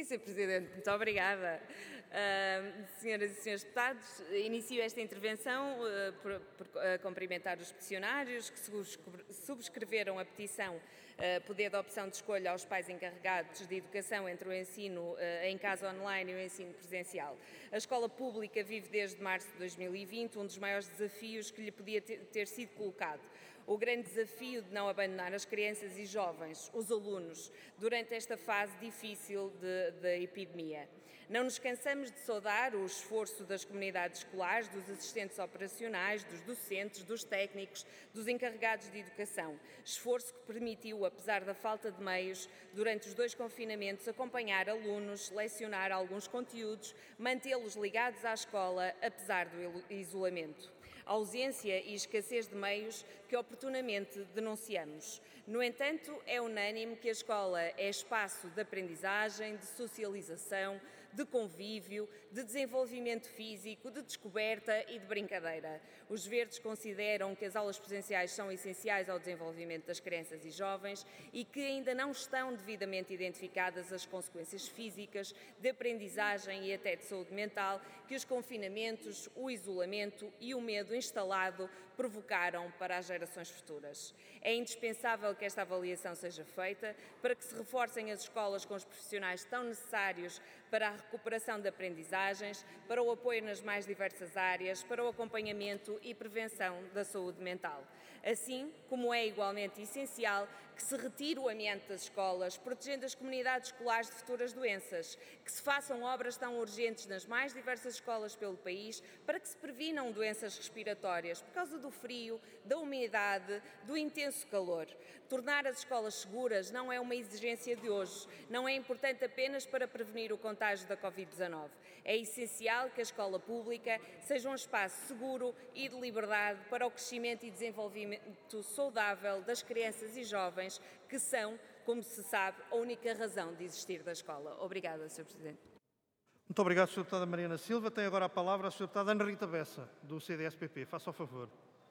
Sr. Presidente, muito obrigada. Senhoras e senhores deputados, inicio esta intervenção por cumprimentar os peticionários que subscreveram a petição poder de opção de escolha aos pais encarregados de educação entre o ensino em casa online e o ensino presencial. A escola pública vive desde março de 2020 um dos maiores desafios que lhe podia ter sido colocado. O grande desafio de não abandonar as crianças e jovens, os alunos, durante esta fase difícil da epidemia. Não nos cansamos de saudar o esforço das comunidades escolares, dos assistentes operacionais, dos docentes, dos técnicos, dos encarregados de educação. Esforço que permitiu, apesar da falta de meios, durante os 2 confinamentos, acompanhar alunos, lecionar alguns conteúdos, mantê-los ligados à escola, apesar do isolamento. A ausência e escassez de meios que oportunamente denunciamos. No entanto, é unânime que a escola é espaço de aprendizagem, de socialização, de convívio, de desenvolvimento físico, de descoberta e de brincadeira. Os Verdes consideram que as aulas presenciais são essenciais ao desenvolvimento das crianças e jovens e que ainda não estão devidamente identificadas as consequências físicas, de aprendizagem e até de saúde mental que os confinamentos, o isolamento e o medo instalado provocaram para as gerações futuras. É indispensável que esta avaliação seja feita para que se reforcem as escolas com os profissionais tão necessários para a recuperação de aprendizagens, para o apoio nas mais diversas áreas, para o acompanhamento e prevenção da saúde mental. Assim como é igualmente essencial que se retire o amianto das escolas, protegendo as comunidades escolares de futuras doenças, que se façam obras tão urgentes nas mais diversas escolas pelo país para que se previnam doenças respiratórias por causa do frio, da umidade, do intenso calor. Tornar as escolas seguras não é uma exigência de hoje, não é importante apenas para prevenir o contágio da Covid-19. É essencial que a escola pública seja um espaço seguro e de liberdade para o crescimento e desenvolvimento saudável das crianças e jovens, que são, como se sabe, a única razão de existir da escola. Obrigada, Sr. Presidente. Muito obrigado, Sra. Deputada Mariana Silva. Tem agora a palavra a Sra. Deputada Ana Rita Bessa, do CDS-PP. Faça o favor.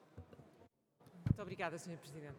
Muito obrigada, Sr. Presidente.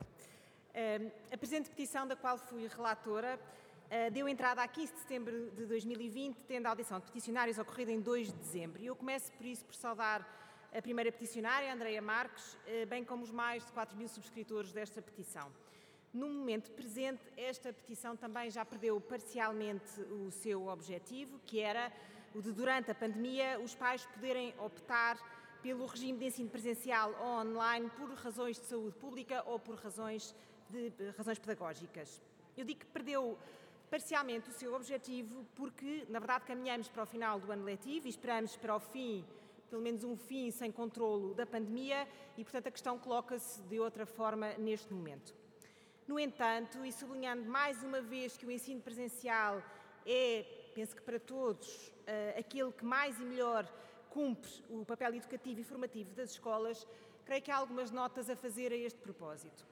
A presente petição, da qual fui relatora, deu entrada a 15 de setembro de 2020, tendo a audição de peticionários ocorrida em 2 de dezembro. E eu começo, por isso, por saudar a primeira peticionária, Andreia Marques, bem como os mais de 4.000 subscritores desta petição. No momento presente, esta petição também já perdeu parcialmente o seu objetivo, que era o de, durante a pandemia, os pais poderem optar pelo regime de ensino presencial ou online por razões de saúde pública ou por razões pedagógicas. Eu digo que perdeu parcialmente o seu objetivo porque, na verdade, caminhamos para o final do ano letivo e esperamos para o fim, pelo menos um fim sem controlo da pandemia e, portanto, a questão coloca-se de outra forma neste momento. No entanto, e sublinhando mais uma vez que o ensino presencial é, penso que para todos, aquele que mais e melhor cumpre o papel educativo e formativo das escolas, creio que há algumas notas a fazer a este propósito.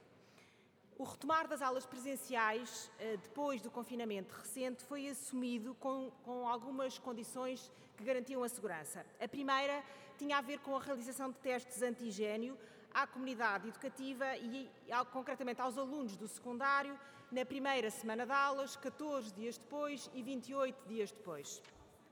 O retomar das aulas presenciais, depois do confinamento recente, foi assumido com algumas condições que garantiam a segurança. A primeira tinha a ver com a realização de testes antigénio à comunidade educativa e, concretamente, aos alunos do secundário, na primeira semana de aulas, 14 dias depois e 28 dias depois.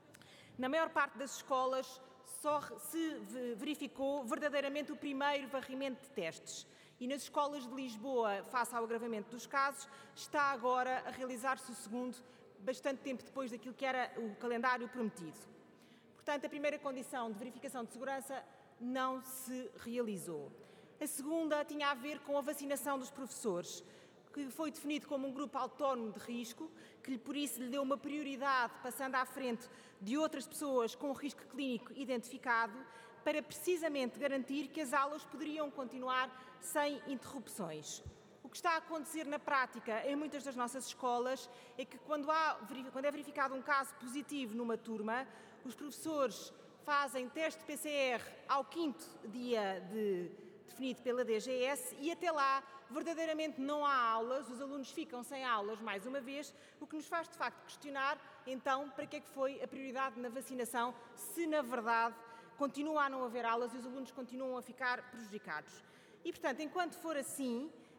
Na maior parte das escolas, só se verificou verdadeiramente o primeiro varrimento de testes. E nas escolas de Lisboa, face ao agravamento dos casos, está agora a realizar-se o segundo, bastante tempo depois daquilo que era o calendário prometido. Portanto, a primeira condição de verificação de segurança não se realizou. A segunda tinha a ver com a vacinação dos professores, que foi definido como um grupo autónomo de risco, que por isso lhe deu uma prioridade, passando à frente de outras pessoas com risco clínico identificado, para precisamente garantir que as aulas poderiam continuar sem interrupções. O que está a acontecer na prática em muitas das nossas escolas é que quando é verificado um caso positivo numa turma, os professores fazem teste de PCR ao 5º dia definido pela DGS e até lá verdadeiramente não há aulas, os alunos ficam sem aulas mais uma vez, o que nos faz de facto questionar então para que é que foi a prioridade na vacinação, se na verdade continua a não haver aulas e os alunos continuam a ficar prejudicados. E portanto, enquanto for assim,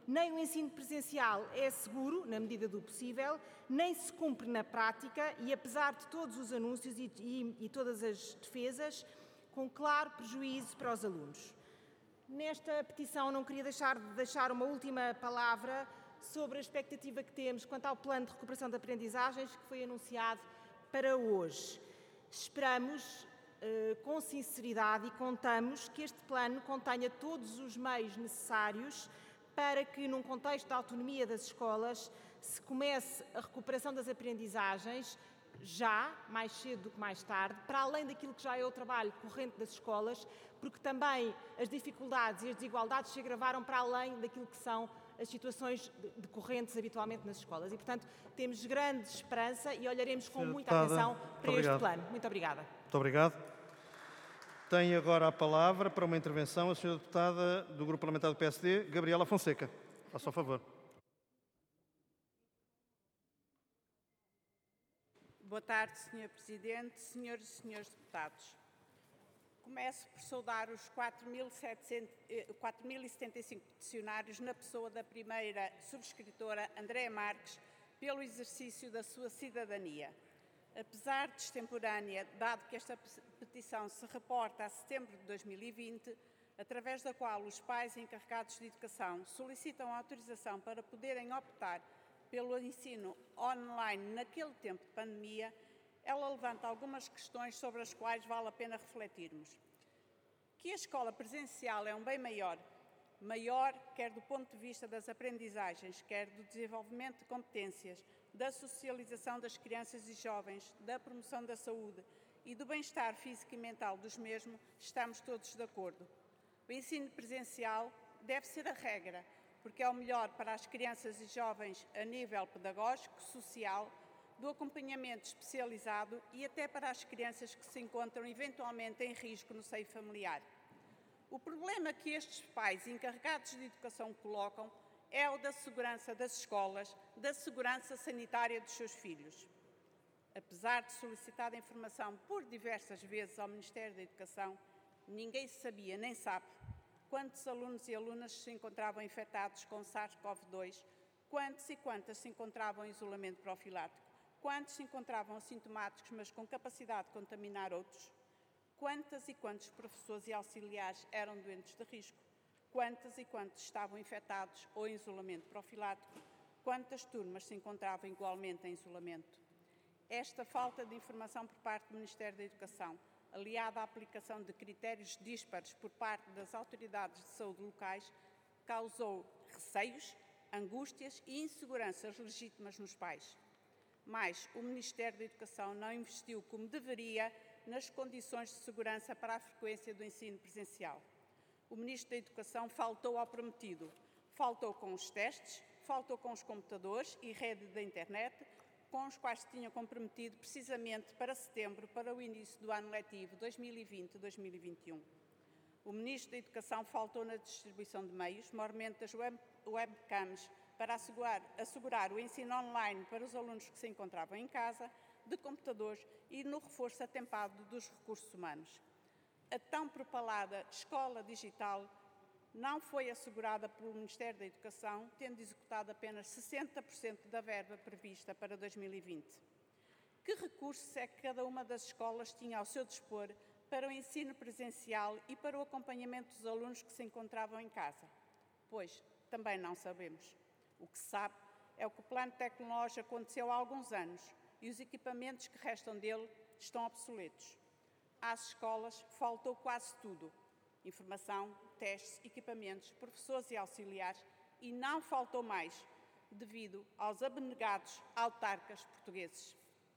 Nem o ensino presencial é seguro, na medida do possível, nem se cumpre na prática e, apesar de todos os anúncios e todas as defesas, com claro prejuízo para os alunos. Nesta petição não queria deixar uma última palavra sobre a expectativa que temos quanto ao plano de recuperação de aprendizagens que foi anunciado para hoje. Esperamos, com sinceridade, e contamos que este plano contenha todos os meios necessários para que, num contexto de autonomia das escolas, se comece a recuperação das aprendizagens já, mais cedo do que mais tarde, para além daquilo que já é o trabalho corrente das escolas, porque também as dificuldades e as desigualdades se agravaram para além daquilo que são as situações decorrentes habitualmente nas escolas. E, portanto, temos grande esperança e olharemos com muita atenção para este plano. Muito obrigada. Muito obrigado. Tem agora a palavra para uma intervenção a Sra. Deputada do Grupo Parlamentar do PSD, Gabriela Fonseca. Faça o favor. Boa tarde, Sr. Presidente, senhoras e senhores deputados. Começo por saudar os 4.075 peticionários na pessoa da primeira subscritora, Andréa Marques, pelo exercício da sua cidadania. Apesar de extemporânea, dado que esta petição se reporta a setembro de 2020, através da qual os pais encarregados de educação solicitam autorização para poderem optar pelo ensino online naquele tempo de pandemia, ela levanta algumas questões sobre as quais vale a pena refletirmos. Que a escola presencial é um bem maior, quer do ponto de vista das aprendizagens, quer do desenvolvimento de competências, da socialização das crianças e jovens, da promoção da saúde e do bem-estar físico e mental dos mesmos, estamos todos de acordo. O ensino presencial deve ser a regra, porque é o melhor para as crianças e jovens a nível pedagógico, social, do acompanhamento especializado e até para as crianças que se encontram eventualmente em risco no seio familiar. O problema que estes pais encarregados de educação colocam é o da segurança das escolas, da segurança sanitária dos seus filhos. Apesar de solicitada informação por diversas vezes ao Ministério da Educação, ninguém sabia nem sabe quantos alunos e alunas se encontravam infectados com SARS-CoV-2, quantos e quantas se encontravam em isolamento profilático, quantos se encontravam assintomáticos, mas com capacidade de contaminar outros, quantas e quantos professores e auxiliares eram doentes de risco, quantas e quantos estavam infectados ou em isolamento profilático, quantas turmas se encontravam igualmente em isolamento. Esta falta de informação por parte do Ministério da Educação, aliada à aplicação de critérios díspares por parte das autoridades de saúde locais, causou receios, angústias e inseguranças legítimas nos pais. Mas o Ministério da Educação não investiu como deveria nas condições de segurança para a frequência do ensino presencial. O Ministro da Educação faltou ao prometido. Faltou com os testes, faltou com os computadores e rede da internet, com os quais se tinha comprometido precisamente para setembro, para o início do ano letivo 2020-2021. O Ministro da Educação faltou na distribuição de meios, maiormente das webcams, para assegurar o ensino online para os alunos que se encontravam em casa, de computadores e no reforço atempado dos recursos humanos. A tão propalada escola digital não foi assegurada pelo Ministério da Educação, tendo executado apenas 60% da verba prevista para 2020. Que recursos é que cada uma das escolas tinha ao seu dispor para o ensino presencial e para o acompanhamento dos alunos que se encontravam em casa? Pois, também não sabemos. O que se sabe é que o plano tecnológico aconteceu há alguns anos e os equipamentos que restam dele estão obsoletos. Às escolas faltou quase tudo: informação, testes, equipamentos, professores e auxiliares, e não faltou mais, devido aos abnegados autarcas portugueses.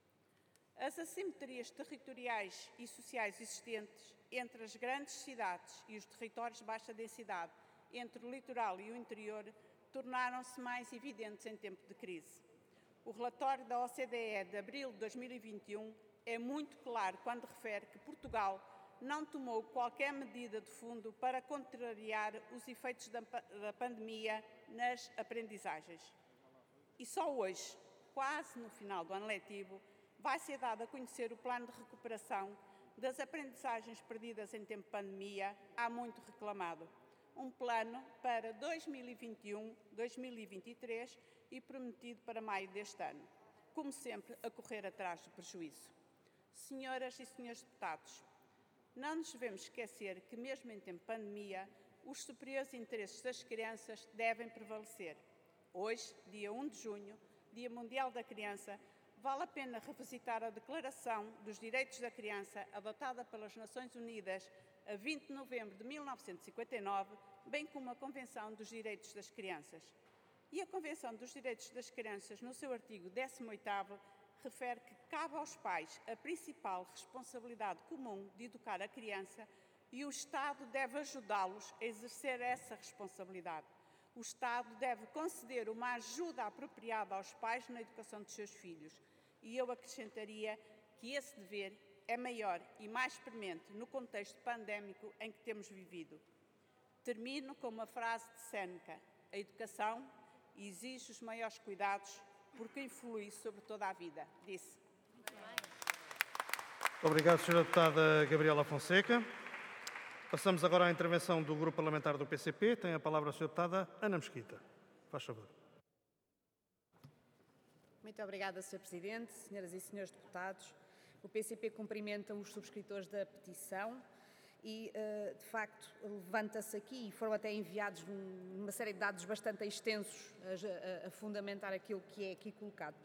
As assimetrias territoriais e sociais existentes entre as grandes cidades e os territórios de baixa densidade, entre o litoral e o interior, tornaram-se mais evidentes em tempo de crise. O relatório da OCDE de abril de 2021 é muito claro quando refere que Portugal não tomou qualquer medida de fundo para contrariar os efeitos da pandemia nas aprendizagens. E só hoje, quase no final do ano letivo, vai ser dado a conhecer o plano de recuperação das aprendizagens perdidas em tempo de pandemia, há muito reclamado. um plano para 2021-2023 e prometido para maio deste ano, como sempre a correr atrás do prejuízo. Senhoras e senhores deputados, não nos devemos esquecer que mesmo em tempo de pandemia, os superiores interesses das crianças devem prevalecer. Hoje, dia 1 de junho, Dia Mundial da Criança, vale a pena revisitar a Declaração dos Direitos da Criança, adotada pelas Nações Unidas a 20 de novembro de 1959, bem como a Convenção dos Direitos das Crianças. E a Convenção dos Direitos das Crianças, no seu artigo 18º, refere que cabe aos pais a principal responsabilidade comum de educar a criança e o Estado deve ajudá-los a exercer essa responsabilidade. O Estado deve conceder uma ajuda apropriada aos pais na educação dos seus filhos. E eu acrescentaria que esse dever é maior e mais premente no contexto pandémico em que temos vivido. Termino com uma frase de Séneca: a educação exige os maiores cuidados porque influi sobre toda a vida. Disse. Obrigado, Sra. Deputada Gabriela Fonseca. Passamos agora à intervenção do Grupo Parlamentar do PCP. Tem a palavra a Sra. Deputada Ana Mesquita. Faz favor. Muito obrigada, Sr. Presidente, senhoras e senhores deputados. O PCP cumprimenta os subscritores da petição e, de facto, levanta-se aqui, e foram até enviados uma série de dados bastante extensos a fundamentar aquilo que é aqui colocado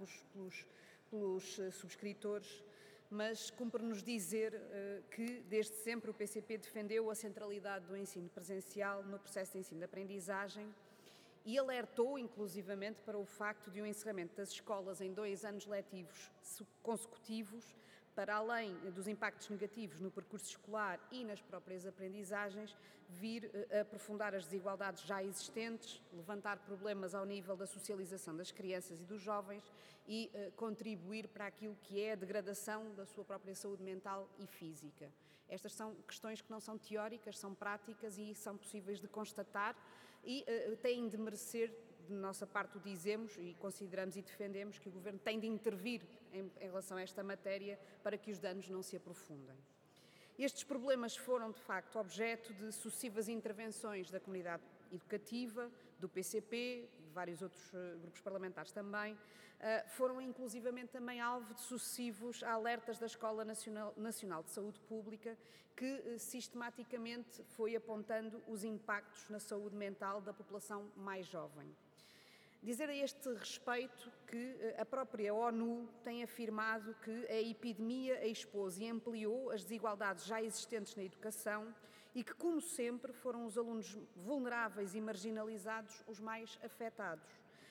pelos subscritores, mas cumpre-nos dizer que, desde sempre, o PCP defendeu a centralidade do ensino presencial no processo de ensino-aprendizagem e alertou, inclusivamente, para o facto de um encerramento das escolas em 2 anos letivos consecutivos, para além dos impactos negativos no percurso escolar e nas próprias aprendizagens, vir a aprofundar as desigualdades já existentes, levantar problemas ao nível da socialização das crianças e dos jovens e contribuir para aquilo que é a degradação da sua própria saúde mental e física. Estas são questões que não são teóricas, são práticas e são possíveis de constatar e têm de merecer, de nossa parte o dizemos e consideramos e defendemos que o Governo tem de intervir em relação a esta matéria para que os danos não se aprofundem. Estes problemas foram, de facto, objeto de sucessivas intervenções da comunidade educativa, do PCP, de vários outros grupos parlamentares também, foram inclusivamente também alvo de sucessivos alertas da Escola Nacional de Saúde Pública, que sistematicamente foi apontando os impactos na saúde mental da população mais jovem. Dizer a este respeito que a própria ONU tem afirmado que a epidemia expôs e ampliou as desigualdades já existentes na educação e que, como sempre, foram os alunos vulneráveis e marginalizados os mais afetados,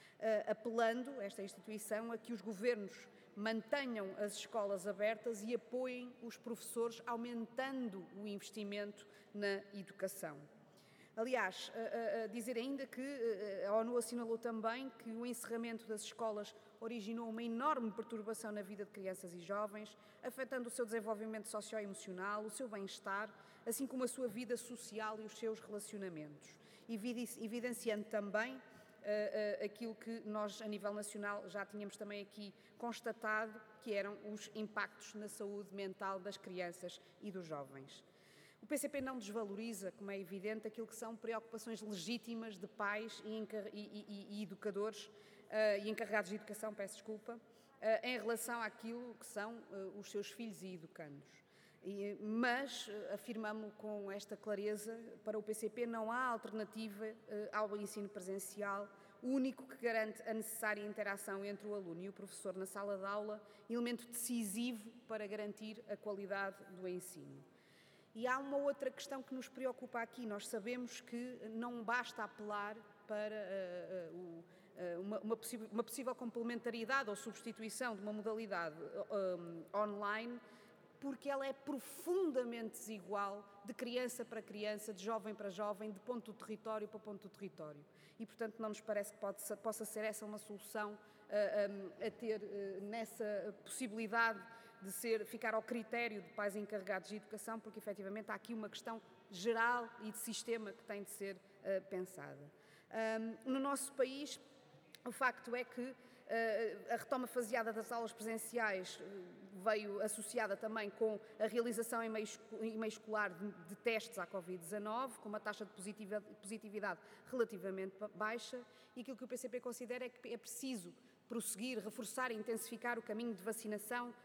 apelando, esta instituição, a que os governos mantenham as escolas abertas e apoiem os professores, aumentando o investimento na educação. Aliás, dizer ainda que a ONU assinalou também que o encerramento das escolas originou uma enorme perturbação na vida de crianças e jovens, afetando o seu desenvolvimento socioemocional, o seu bem-estar, assim como a sua vida social e os seus relacionamentos, evidenciando também aquilo que nós, a nível nacional, já tínhamos também aqui constatado, que eram os impactos na saúde mental das crianças e dos jovens. O PCP não desvaloriza, como é evidente, aquilo que são preocupações legítimas de pais e educadores e encarregados de educação, peço desculpa, em relação àquilo que são os seus filhos e educandos. Mas, afirmamos com esta clareza, para o PCP não há alternativa ao ensino presencial, o único que garante a necessária interação entre o aluno e o professor na sala de aula, elemento decisivo para garantir a qualidade do ensino. E há uma outra questão que nos preocupa aqui. Nós sabemos que não basta apelar para uma possível complementaridade ou substituição de uma modalidade online, porque ela é profundamente desigual de criança para criança, de jovem para jovem, de ponto do território para ponto do território. E, portanto, não nos parece que possa ser essa uma solução a ter nessa possibilidade de ficar ao critério de pais encarregados de educação, porque efetivamente há aqui uma questão geral e de sistema que tem de ser pensada. No nosso país, o facto é que A retoma faseada das aulas presenciais veio associada também com a realização em meio escolar de testes à Covid-19, com uma taxa de positividade relativamente baixa, e aquilo que o PCP considera é que é preciso prosseguir, reforçar e intensificar o caminho de vacinação